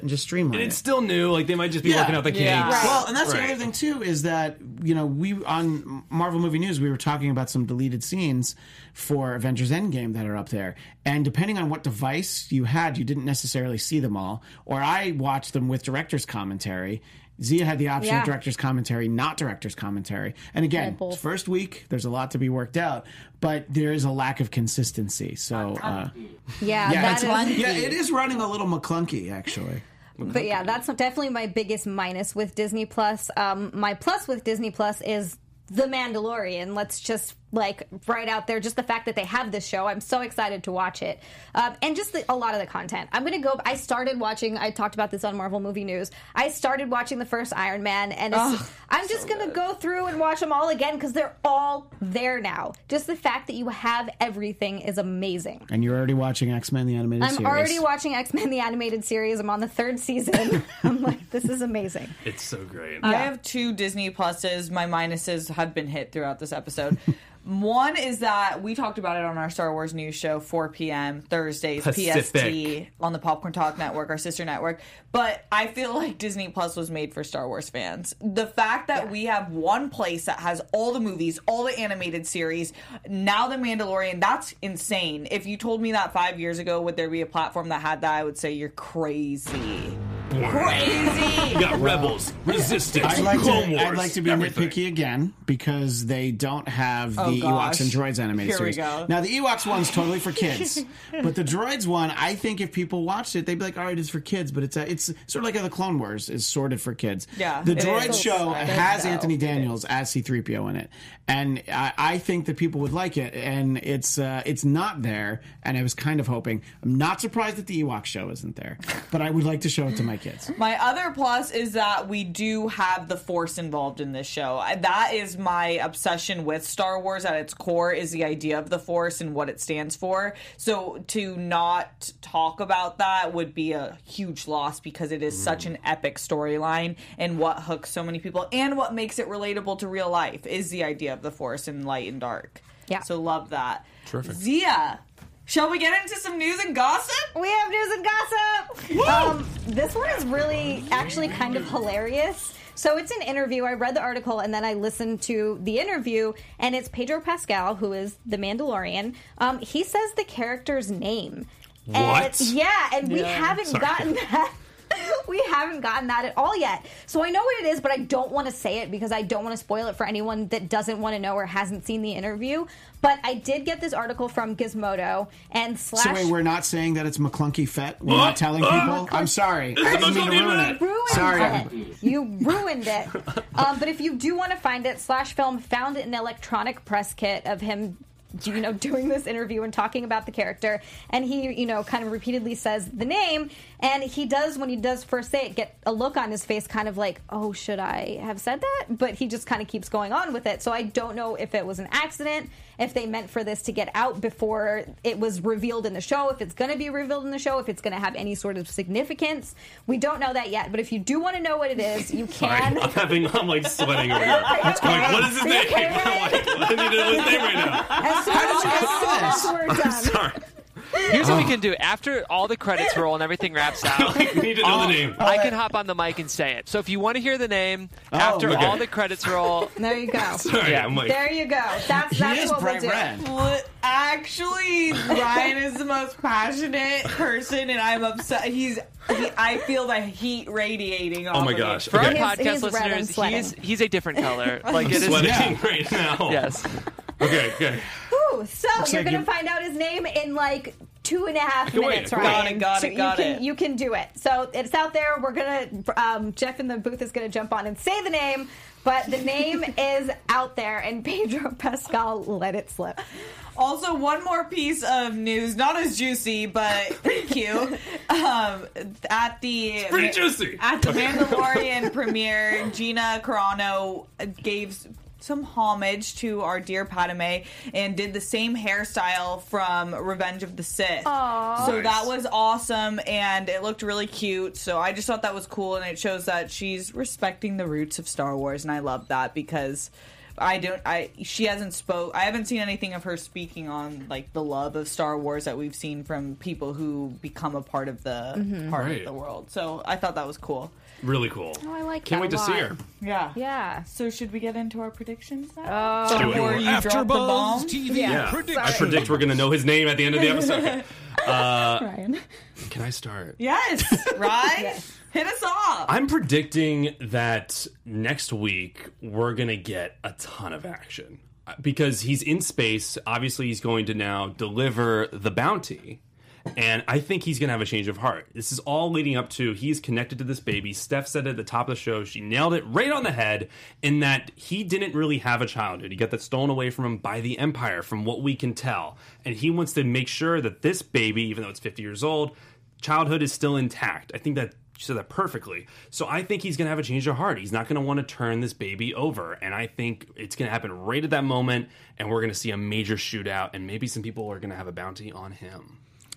and just streamline And it. it's still new. Like they might just be Yeah. working out the kinks. Yeah. Right. Well, and that's the Right. other thing too is that you know we on Marvel Movie News we were talking about some deleted scenes for Avengers Endgame that are up there, and depending on what device you had, you didn't necessarily see them all. Or I watched them with director's commentary. Zia had the option Yeah. of director's commentary, not director's commentary. And again, both. first week, there's a lot to be worked out, but there is a lack of consistency. So, uh, Yeah, yeah, that it's- is- yeah, it is running a little McClunky, actually. But yeah, that's definitely my biggest minus with Disney Plus. Um, my plus with Disney Plus is The Mandalorian. Let's just like right out there, just the fact that they have this show. I'm so excited to watch it, um, and just the, a lot of the content. I'm gonna go. I started watching. I talked about this on Marvel Movie News. I started watching the first Iron Man, and it's, Oh, I'm just gonna go through and watch them all again because they're all there now. Just the fact that you have everything is amazing. And you're already watching X-Men, the animated I'm series. already watching X-Men the animated series. I'm on the third season. I'm like, this is amazing. It's so great. I have two Disney Pluses. My minuses have been hit throughout this episode. One is that we talked about it on our Star Wars news show, four p.m. Thursdays, P S T, Pacific. on the Popcorn Talk Network, our sister network. But I feel like Disney Plus was made for Star Wars fans. The fact that Yeah. we have one place that has all the movies, all the animated series, now The Mandalorian, that's insane. If you told me that five years ago, would there be a platform that had that, I would say you're crazy. Crazy! You got Rebels, Resistance, I'd like, Clone to, Wars, I'd like to be everything. nitpicky again because they don't have the Oh, gosh. Ewoks and Droids animated Here we series. go. Now, the Ewoks one's totally for kids, but the Droids one, I think if people watched it, they'd be like, all right, it's for kids, but it's a, it's sort of like how the Clone Wars is sorted for kids. Yeah, The it Droid is. show It is, has though. Anthony It Daniels as C three P O in it, and I, I think that people would like it, and it's uh, it's not there, and I was kind of hoping. I'm not surprised that the Ewok show isn't there, but I would like to show it to my kids. My other plus is that we do have the Force involved in this show. I- That is my obsession with Star Wars at its core, is the idea of the Force and what it stands for. So to not talk about that would be a huge loss because it is such an epic storyline, and what hooks so many people and what makes it relatable to real life is the idea of the Force in light and dark. Yeah. So love that. Terrific. Zia, shall we get into some news and gossip? We have news and gossip. Um, this one is really actually kind of hilarious. So it's an interview. I read the article and then I listened to the interview, and it's Pedro Pascal, who is the Mandalorian. Um, he says the character's name. What? And, yeah, and we Yeah. haven't Sorry. gotten that. We haven't gotten that at all yet. So I know what it is, but I don't want to say it because I don't want to spoil it for anyone that doesn't want to know or hasn't seen the interview. But I did get this article from Gizmodo and slash. So wait, we're not saying that it's McClunky Fett? We're Uh, not telling uh, people? I'm sorry. I didn't mean to McClunky ruin Fett. it. ruined Sorry. it. You ruined it. Um, but if you do want to find it, Slash Film found an electronic press kit of him, you know, doing this interview and talking about the character, and he, you know, kind of repeatedly says the name, and he does, when he does first say it, get a look on his face kind of like, oh, should I have said that? But he just kind of keeps going on with it. So I don't know if it was an accident, if they meant for this to get out before it was revealed in the show, if it's going to be revealed in the show, if it's going to have any sort of significance. We don't know that yet, but if you do want to know what it is, you Sorry, can. I'm having, I'm like sweating over here. I'm like, what is his Are you name? okay, I'm like, I need to know his name right now. As soon How did you as, know as soon as we're done. Sorry. Here's what we can do. After all the credits roll and everything wraps out, I need to know the name. I can hop on the mic and say it. So if you want to hear the name, after okay. all the credits roll, There you go. Sorry, Yeah. I'm like, There you go. That's He that's is what we'll bright do. red. Well, actually, Ryan is the most passionate person, and I'm upset. He's, he, I feel the heat radiating off oh my of gosh. for our Okay. He's- podcast he's red and listeners, sweating. he's he's a different color. Like it is. Sweating Yeah. right now. Yes. Okay, okay. Ooh, so you're like gonna you- find out his name in like two and a half can wait. minutes, I can right? wait. Got it, got it, got you can, it. You can do it. So it's out there. We're gonna. Um, Jeff in the booth is gonna jump on and say the name, but the name is out there, and Pedro Pascal let it slip. Also, one more piece of news, not as juicy, but cute. Um, at the Pretty juicy. at the Mandalorian premiere, Gina Carano gave some homage to our dear Padme and did the same hairstyle from Revenge of the Sith. Aww. So Nice. that was awesome, and it looked really cute. So I just thought that was cool, and it shows that she's respecting the roots of Star Wars, and I love that because I don't. I she hasn't spoke. I haven't seen anything of her speaking on like the love of Star Wars that we've seen from people who become a part of the Mm-hmm. part Right. of the world. So I thought that was cool. Really cool. Oh, I like Can't that wait a to see lot. her. Yeah. Yeah. So should we get into our predictions now? Oh, Do it. Before you drop the bomb. T V Yeah. prediction. I predict we're going to know his name at the end of the episode. Uh, Ryan. can I start? Yes, right? Hit us off. I'm predicting that next week we're going to get a ton of action. Because he's in space, obviously he's going to now deliver the bounty. And I think he's going to have a change of heart. This is all leading up to he's connected to this baby. Steph said at the top of the show, she nailed it right on the head in that he didn't really have a childhood. He got that stolen away from him by the Empire, from what we can tell. And he wants to make sure that this baby, even though it's fifty years old, childhood is still intact. I think that she said that perfectly. So I think he's going to have a change of heart. He's not going to want to turn this baby over. And I think it's going to happen right at that moment. And we're going to see a major shootout. And maybe some people are going to have a bounty on him.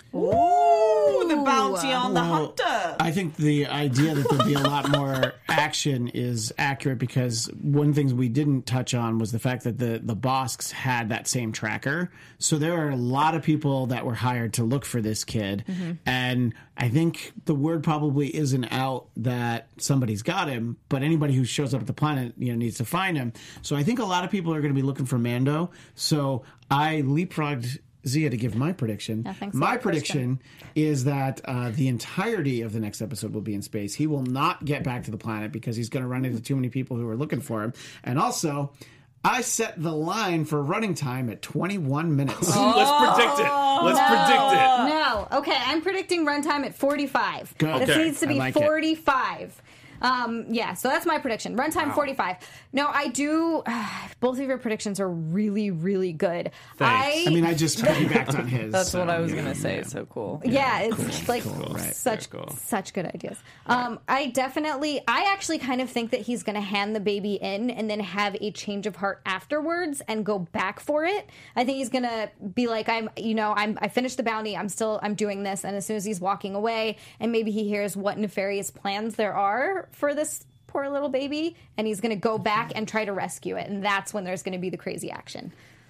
Ooh, the bounty on the Well, hunter. I think the idea that there'd be a lot more action is accurate because one thing we didn't touch on was the fact that the, the Bosks had that same tracker. So there are a lot of people that were hired to look for this kid. Mm-hmm. And I think the word probably isn't out that somebody's got him, but anybody who shows up at the planet, you know, needs to find him. So I think a lot of people are going to be looking for Mando. So I leapfrogged Zia to give my prediction. Yeah, thanks a my lot, prediction is that uh, the entirety of the next episode will be in space. He will not get back to the planet because he's going to run into too many people who are looking for him. And also, I set the line for running time at twenty-one minutes. Let's predict it. Let's predict it. No. Okay, I'm predicting runtime at forty-five. Good. This Okay. needs to I be like it. forty-five. Um, yeah, so that's my prediction. Runtime forty-five. No, I do. Uh, both of your predictions are really, really good. Thanks. I mean, I just piggybacked on his. That's what so, I was you gonna know, say. yeah. It's so cool. Yeah, it's like right. such Very cool. such good ideas. Um, I definitely, I actually kind of think that he's going to hand the baby in and then have a change of heart afterwards and go back for it. I think he's going to be like, I'm, you know, I'm, I finished the bounty. I'm still, I'm doing this. And as soon as he's walking away, and maybe he hears what nefarious plans there are for this poor little baby, and he's going to go back and try to rescue it. And that's when there's going to be the crazy action.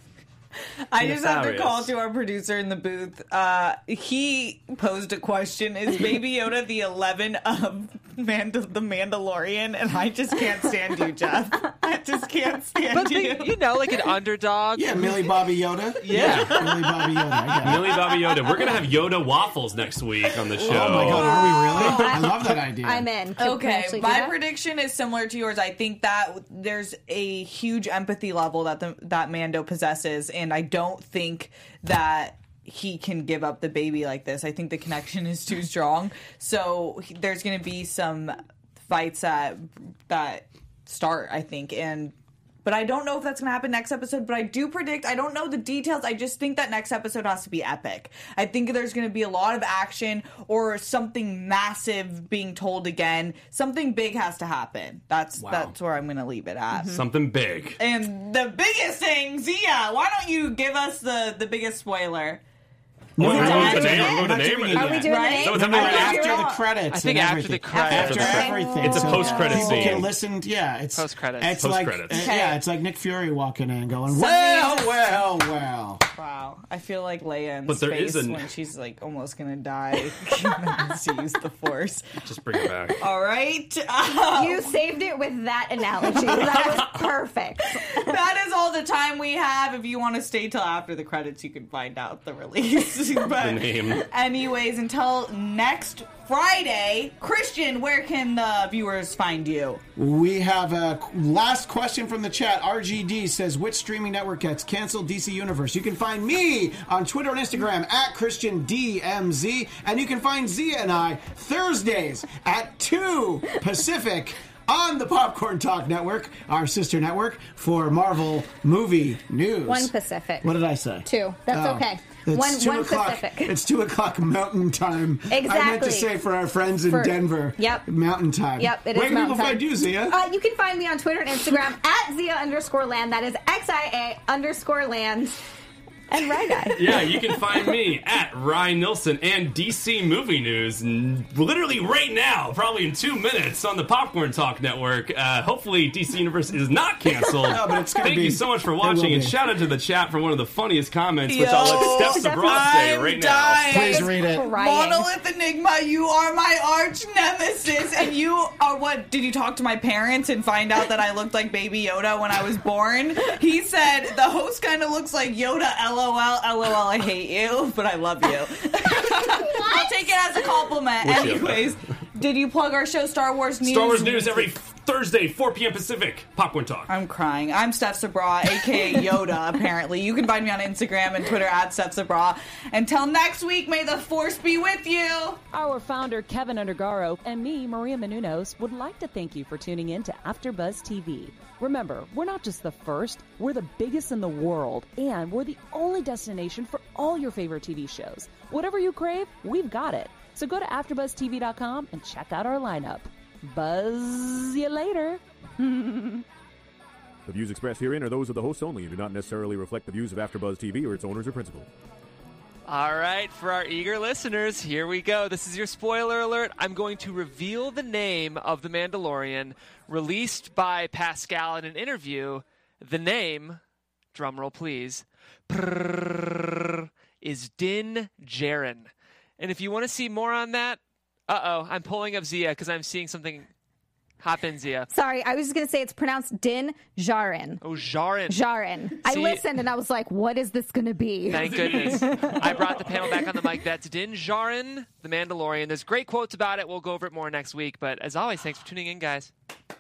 I just have to Nefarious. call to our producer in the booth. Uh, he posed a question: is Baby Yoda the eleven of Mand- the Mandalorian? And I just can't stand you, Jeff. I just can't stand But you. the, you know, like an underdog. Yeah, Millie Bobby Yoda. Yeah. Millie Bobby Yoda. I got it. Millie Bobby Yoda. We're going to have Yoda waffles next week on the show. Oh my god, are we really? I love that idea. I'm in. Can we Okay, actually do my that? prediction is similar to yours. I think that there's a huge empathy level that the, that Mando possesses, and I don't think that he can give up the baby like this. I think the connection is too strong. So he- there's going to be some fights that that start, I think, and. But I don't know if that's going to happen next episode. But I do predict, I don't know the details. I just think that next episode has to be epic. I think there's going to be a lot of action or something massive being told again. Something big has to happen. That's Wow. that's where I'm going to leave it at. Something big. And the biggest thing, Zia, why don't you give us the, the biggest spoiler? No, We're we're going not to doing name it. it. We're We're going not to name doing it. it Are we yet. doing Right? the name? So it's No, no, After after the- the credits. I think and after the everything. credits. After Okay. everything. It's a So post-credit people scene. can listen. Yeah, it's Post-credits. It's like Post-credits. uh, Okay. yeah, it's like Nick Fury walking in and going, Something well, is- well, well. Wow. I feel like Leia in But there space is an- when she's like almost going to die. She used the Force. Just bring it back. All right. Um, You saved it with that analogy. That was perfect. that is all the time we have. If you want to stay till after the credits, you can find out the release. But The name. anyways, until next Friday, Christian, where can the viewers find you? We have a last question from the chat. R G D says, which streaming network gets canceled D C Universe? You can find me on Twitter and Instagram at Christian D M Z, and you can find Zia and I Thursdays at two Pacific on the Popcorn Talk Network, our sister network for Marvel movie news. One Pacific. What did I say? Two. That's Oh, okay. It's One- two one o'clock. Pacific. It's two o'clock Mountain Time. I meant to Exactly. say for our friends in For- Denver. Yep. Mountain Time. Yep, it is Where can Mountain people Time. find you, Zia? Uh, you can find me on Twitter and Instagram at Zia underscore land. That is X I A underscore land. And Rye Guy. Yeah, you can find me at Ryan Nilsson and D C Movie News n- literally right now, probably in two minutes on the Popcorn Talk Network. Uh, hopefully D C Universe is not canceled. No, but it's gonna Thank be- you so much for it will watching, and be. shout out to the chat for one of the funniest comments, which Yo, I'll let Steph Sabra say I'm right dying. Please read it. Crying. Monolith Enigma, you are my arch nemesis, and you are what? Did you talk to my parents and find out that I looked like Baby Yoda when I was born? He said the host kind of looks like Yoda. LOL, LOL. I hate you, but I love you. I'll take it as a compliment. Which Yoda? Anyways, did you plug our show, Star Wars News? Star Wars News every Thursday, four p.m. Pacific. Popcorn Talk. I'm crying. I'm Steph Sabra, aka Yoda, apparently. You can find me on Instagram and Twitter at Steph Sabra. Until next week, may the force be with you. Our founder, Kevin Undergaro, and me, Maria Menounos, would like to thank you for tuning in to AfterBuzz T V. Remember, we're not just the first, we're the biggest in the world, and we're the only destination for all your favorite T V shows. Whatever you crave, we've got it. So go to after buzz t v dot com and check out our lineup. Buzz you later. The views expressed herein are those of the hosts only and do not necessarily reflect the views of AfterBuzz T V or its owners or principals. All right, for our eager listeners, here we go. This is your spoiler alert. I'm going to reveal the name of the Mandalorian released by Pascal in an interview. The name, drumroll please, prrrr, is Din Djarin. And if you want to see more on that, uh-oh, I'm pulling up Zia because I'm seeing something. Hop in, Zia. Sorry, I was just going to say it's pronounced Din Djarin. Oh, Djarin. Djarin. I See- listened and I was like, what is this going to be? Thank goodness. I brought the panel back on the mic. That's Din Djarin, the Mandalorian. There's great quotes about it. We'll go over it more next week. But as always, thanks for tuning in, guys.